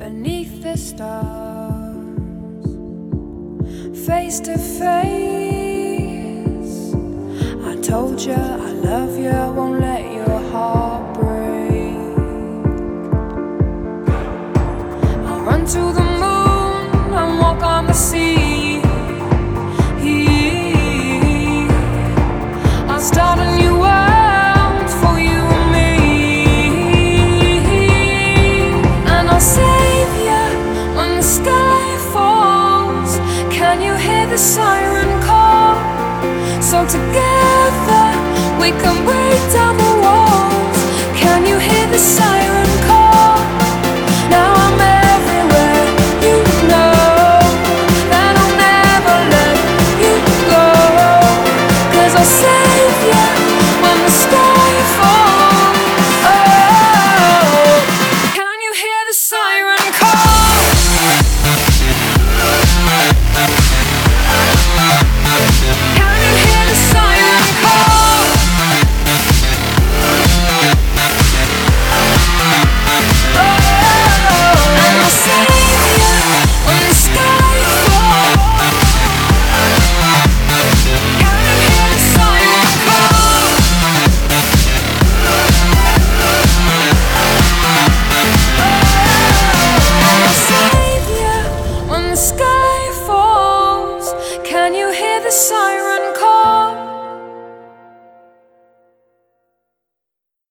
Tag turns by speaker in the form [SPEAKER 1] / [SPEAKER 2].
[SPEAKER 1] beneath the stars, face to face. I told you I love you, won't let your heart break. I'll run to the moon and walk on the sea. I'll start a new world for you and me, and I'll save you when the sky falls. Can you hear the siren call? So together we can